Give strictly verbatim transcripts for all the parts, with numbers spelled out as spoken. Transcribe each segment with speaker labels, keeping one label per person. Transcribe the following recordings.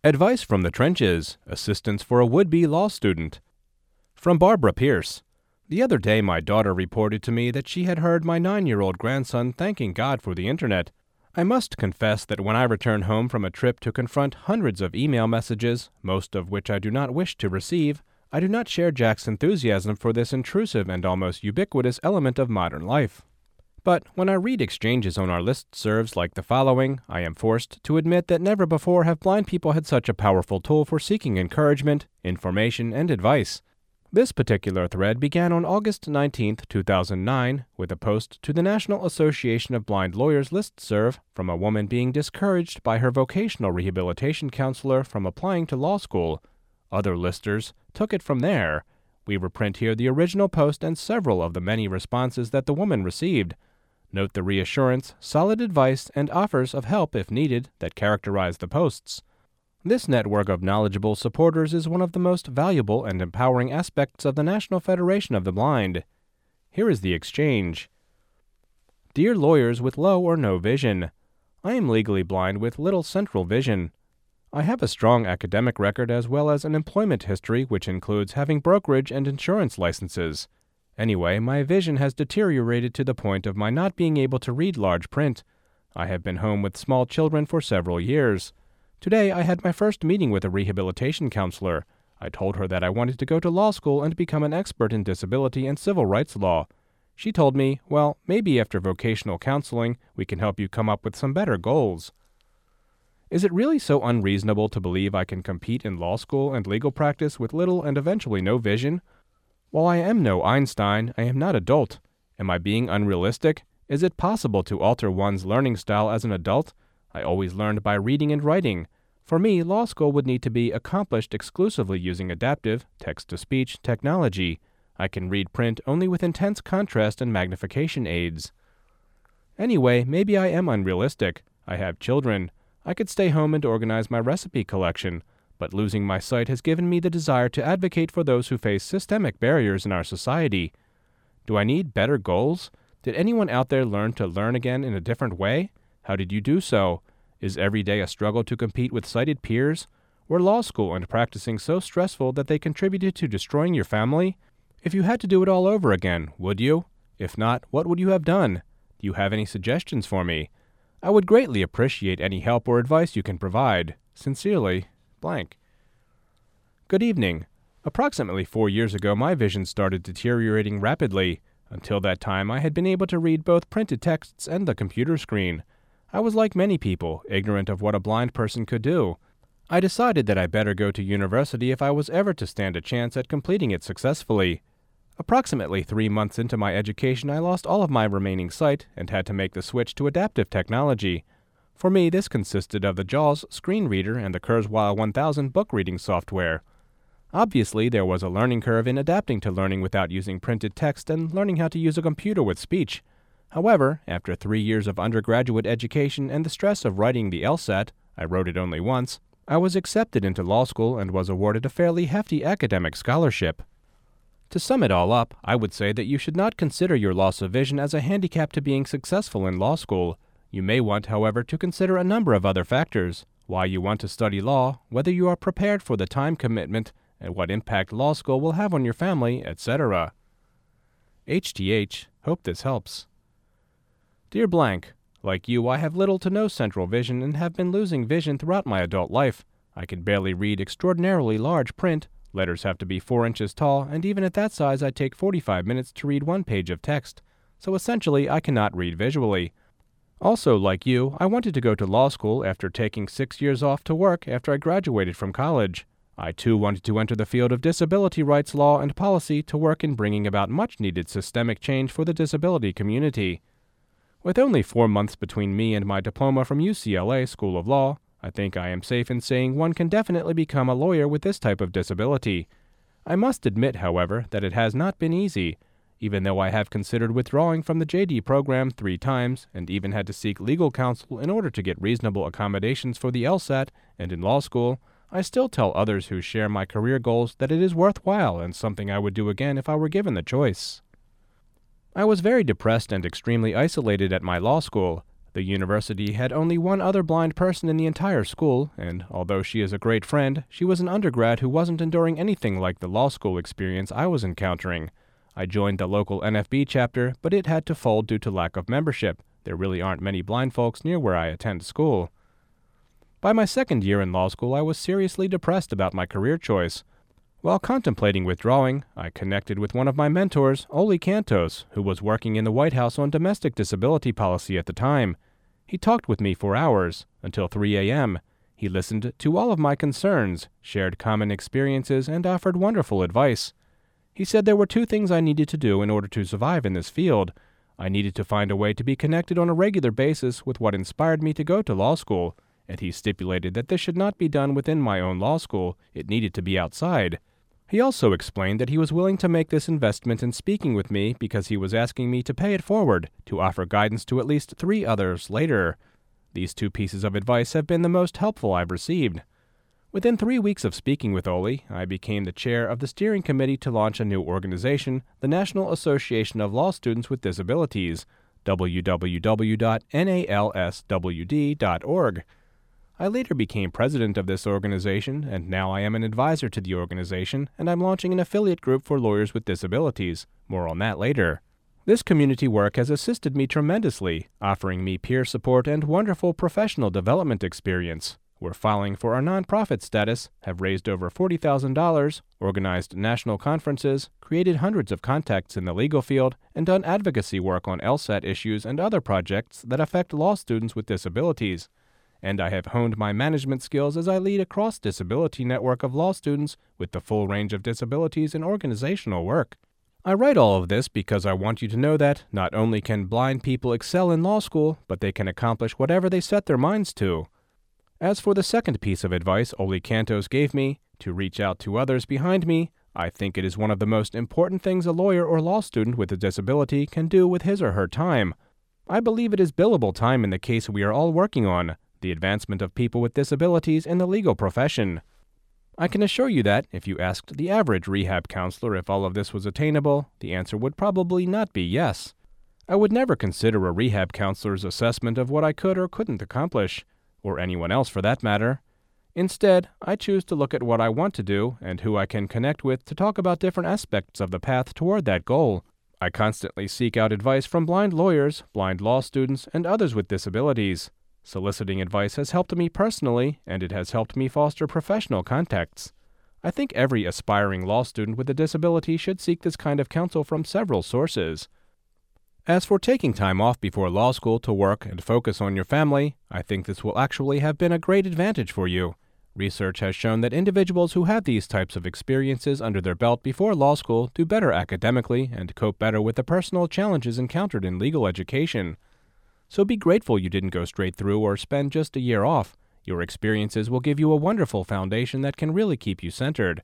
Speaker 1: Advice from the Trenches, Assistance for a Would-Be Law Student. From Barbara Pierce. The other day my daughter reported to me that she had heard my nine-year-old grandson thanking God for the Internet. I must confess that when I return home from a trip to confront hundreds of email messages, most of which I do not wish to receive, I do not share Jack's enthusiasm for this intrusive and almost ubiquitous element of modern life. But when I read exchanges on our listservs like the following, I am forced to admit that never before have blind people had such a powerful tool for seeking encouragement, information, and advice. This particular thread began on August nineteenth, two thousand nine, with a post to the National Association of Blind Lawyers listserv from a woman being discouraged by her vocational rehabilitation counselor from applying to law school. Other listers took it from there. We reprint here the original post and several of the many responses that the woman received. Note the reassurance, solid advice, and offers of help if needed that characterize the posts. This network of knowledgeable supporters is one of the most valuable and empowering aspects of the National Federation of the Blind. Here is the exchange. Dear lawyers with low or no vision, I am legally blind with little central vision. I have a strong academic record as well as an employment history which includes having brokerage and insurance licenses. Anyway, my vision has deteriorated to the point of my not being able to read large print. I have been home with small children for several years. Today I had my first meeting with a rehabilitation counselor. I told her that I wanted to go to law school and become an expert in disability and civil rights law. She told me, well, maybe after vocational counseling we can help you come up with some better goals. Is it really so unreasonable to believe I can compete in law school and legal practice with little and eventually no vision? While I am no Einstein, I am not adult. Am I being unrealistic? Is it possible to alter one's learning style as an adult? I always learned by reading and writing. For me, law school would need to be accomplished exclusively using adaptive, text-to-speech technology. I can read print only with intense contrast and magnification aids. Anyway, maybe I am unrealistic. I have children. I could stay home and organize my recipe collection. But losing my sight has given me the desire to advocate for those who face systemic barriers in our society. Do I need better goals? Did anyone out there learn to learn again in a different way? How did you do so? Is every day a struggle to compete with sighted peers? Were law school and practicing so stressful that they contributed to destroying your family? If you had to do it all over again, would you? If not, what would you have done? Do you have any suggestions for me? I would greatly appreciate any help or advice you can provide. Sincerely, blank. Good evening. Approximately four years ago my vision started deteriorating rapidly. Until that time I had been able to read both printed texts and the computer screen. I was like many people, ignorant of what a blind person could do. I decided that I better go to university if I was ever to stand a chance at completing it successfully. Approximately three months into my education I lost all of my remaining sight and had to make the switch to adaptive technology. For me, this consisted of the JAWS screen reader and the Kurzweil one thousand book reading software. Obviously, there was a learning curve in adapting to learning without using printed text and learning how to use a computer with speech. However, after three years of undergraduate education and the stress of writing the LSAT, I wrote it only once, I was accepted into law school and was awarded a fairly hefty academic scholarship. To sum it all up, I would say that you should not consider your loss of vision as a handicap to being successful in law school. You may want, however, to consider a number of other factors: why you want to study law, whether you are prepared for the time commitment, and what impact law school will have on your family, et cetera. H T H, hope this helps. Dear blank, like you, I have little to no central vision and have been losing vision throughout my adult life. I can barely read extraordinarily large print, letters have to be four inches tall, and even at that size I take forty-five minutes to read one page of text, so essentially I cannot read visually. Also, like you, I wanted to go to law school after taking six years off to work after I graduated from college. I too wanted to enter the field of disability rights law and policy to work in bringing about much-needed systemic change for the disability community. With only four months between me and my diploma from U C L A School of Law, I think I am safe in saying one can definitely become a lawyer with this type of disability. I must admit, however, that it has not been easy. Even though I have considered withdrawing from the J D program three times and even had to seek legal counsel in order to get reasonable accommodations for the LSAT and in law school, I still tell others who share my career goals that it is worthwhile and something I would do again if I were given the choice. I was very depressed and extremely isolated at my law school. The university had only one other blind person in the entire school, and although she is a great friend, she was an undergrad who wasn't enduring anything like the law school experience I was encountering. I joined the local N F B chapter, but it had to fold due to lack of membership. There really aren't many blind folks near where I attend school. By my second year in law school, I was seriously depressed about my career choice. While contemplating withdrawing, I connected with one of my mentors, Oli Cantos, who was working in the White House on domestic disability policy at the time. He talked with me for hours, until three a m He listened to all of my concerns, shared common experiences, and offered wonderful advice. He said there were two things I needed to do in order to survive in this field. I needed to find a way to be connected on a regular basis with what inspired me to go to law school, and he stipulated that this should not be done within my own law school. It needed to be outside. He also explained that he was willing to make this investment in speaking with me because he was asking me to pay it forward, to offer guidance to at least three others later. These two pieces of advice have been the most helpful I've received. Within three weeks of speaking with Oli, I became the chair of the steering committee to launch a new organization, the National Association of Law Students with Disabilities, w w w dot n a l s w d dot org. I later became president of this organization, and now I am an advisor to the organization, and I'm launching an affiliate group for lawyers with disabilities. More on that later. This community work has assisted me tremendously, offering me peer support and wonderful professional development experience. We're filing for our nonprofit status, have raised over forty thousand dollars, organized national conferences, created hundreds of contacts in the legal field, and done advocacy work on LSAT issues and other projects that affect law students with disabilities. And I have honed my management skills as I lead a cross-disability network of law students with the full range of disabilities in organizational work. I write all of this because I want you to know that not only can blind people excel in law school, but they can accomplish whatever they set their minds to. As for the second piece of advice Oli Cantos gave me, to reach out to others behind me, I think it is one of the most important things a lawyer or law student with a disability can do with his or her time. I believe it is billable time in the case we are all working on, the advancement of people with disabilities in the legal profession. I can assure you that, if you asked the average rehab counselor if all of this was attainable, the answer would probably not be yes. I would never consider a rehab counselor's assessment of what I could or couldn't accomplish, or anyone else for that matter. Instead, I choose to look at what I want to do and who I can connect with to talk about different aspects of the path toward that goal. I constantly seek out advice from blind lawyers, blind law students, and others with disabilities. Soliciting advice has helped me personally, and it has helped me foster professional contacts. I think every aspiring law student with a disability should seek this kind of counsel from several sources. As for taking time off before law school to work and focus on your family, I think this will actually have been a great advantage for you. Research has shown that individuals who have these types of experiences under their belt before law school do better academically and cope better with the personal challenges encountered in legal education. So be grateful you didn't go straight through or spend just a year off. Your experiences will give you a wonderful foundation that can really keep you centered.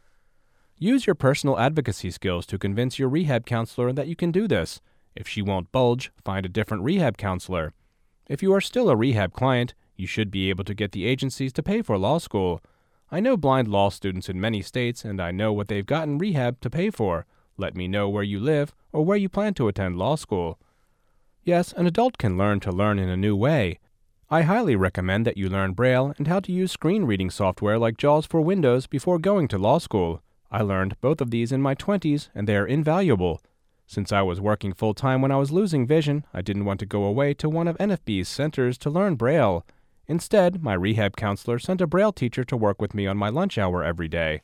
Speaker 1: Use your personal advocacy skills to convince your rehab counselor that you can do this. If she won't budge, find a different rehab counselor. If you are still a rehab client, you should be able to get the agencies to pay for law school. I know blind law students in many states, and I know what they've gotten rehab to pay for. Let me know where you live or where you plan to attend law school. Yes, an adult can learn to learn in a new way. I highly recommend that you learn Braille and how to use screen reading software like JAWS for Windows before going to law school. I learned both of these in my twenties, and they are invaluable. Since I was working full-time when I was losing vision, I didn't want to go away to one of N F B's centers to learn Braille. Instead, my rehab counselor sent a Braille teacher to work with me on my lunch hour every day.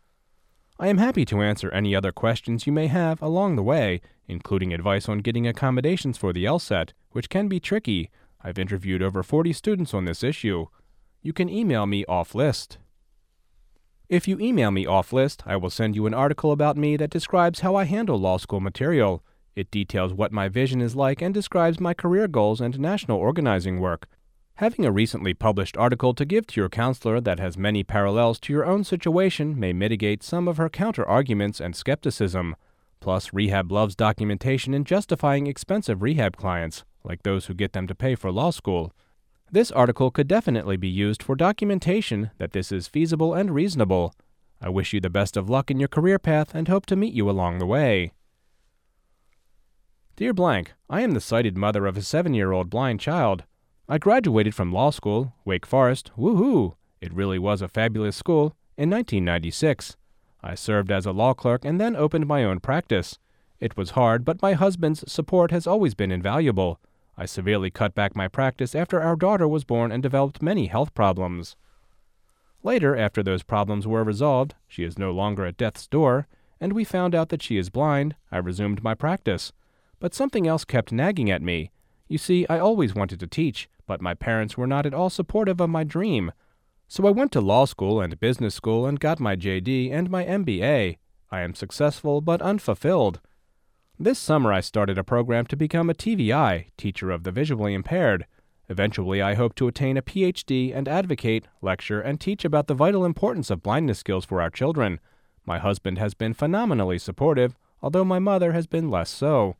Speaker 1: I am happy to answer any other questions you may have along the way, including advice on getting accommodations for the LSAT, which can be tricky. I've interviewed over forty students on this issue. You can email me off-list. If you email me off-list, I will send you an article about me that describes how I handle law school material. It details what my vision is like and describes my career goals and national organizing work. Having a recently published article to give to your counselor that has many parallels to your own situation may mitigate some of her counter-arguments and skepticism. Plus, rehab loves documentation in justifying expensive rehab clients, like those who get them to pay for law school. This article could definitely be used for documentation that this is feasible and reasonable. I wish you the best of luck in your career path and hope to meet you along the way. Dear Blank, I am the sighted mother of a seven-year-old blind child. I graduated from law school, Wake Forest, woohoo! It really was a fabulous school, in nineteen ninety-six. I served as a law clerk and then opened my own practice. It was hard, but my husband's support has always been invaluable. I severely cut back my practice after our daughter was born and developed many health problems. Later, after those problems were resolved, she is no longer at death's door, and we found out that she is blind, I resumed my practice. But something else kept nagging at me. You see, I always wanted to teach, but my parents were not at all supportive of my dream. So I went to law school and business school and got my J D and my M B A. I am successful but unfulfilled. This summer I started a program to become a T V I, Teacher of the Visually Impaired. Eventually I hope to attain a P H D and advocate, lecture, and teach about the vital importance of blindness skills for our children. My husband has been phenomenally supportive, although my mother has been less so.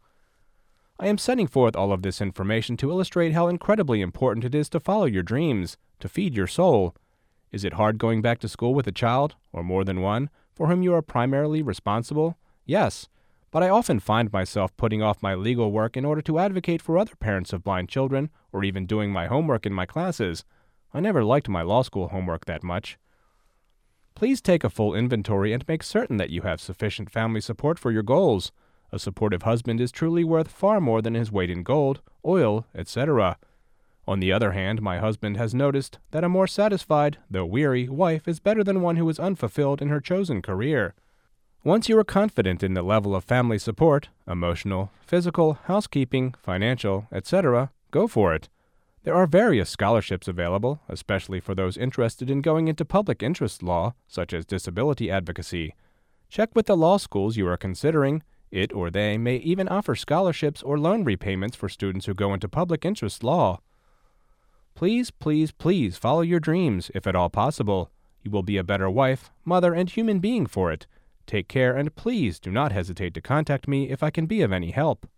Speaker 1: I am setting forth all of this information to illustrate how incredibly important it is to follow your dreams, to feed your soul. Is it hard going back to school with a child, or more than one, for whom you are primarily responsible? Yes, but I often find myself putting off my legal work in order to advocate for other parents of blind children, or even doing my homework in my classes. I never liked my law school homework that much. Please take a full inventory and make certain that you have sufficient family support for your goals. A supportive husband is truly worth far more than his weight in gold, oil, et cetera. On the other hand, my husband has noticed that a more satisfied, though weary, wife is better than one who is unfulfilled in her chosen career. Once you are confident in the level of family support, emotional, physical, housekeeping, financial, et cetera, go for it. There are various scholarships available, especially for those interested in going into public interest law, such as disability advocacy. Check with the law schools you are considering. It or they may even offer scholarships or loan repayments for students who go into public interest law. Please, please, please follow your dreams, if at all possible. You will be a better wife, mother, and human being for it. Take care, and please do not hesitate to contact me if I can be of any help.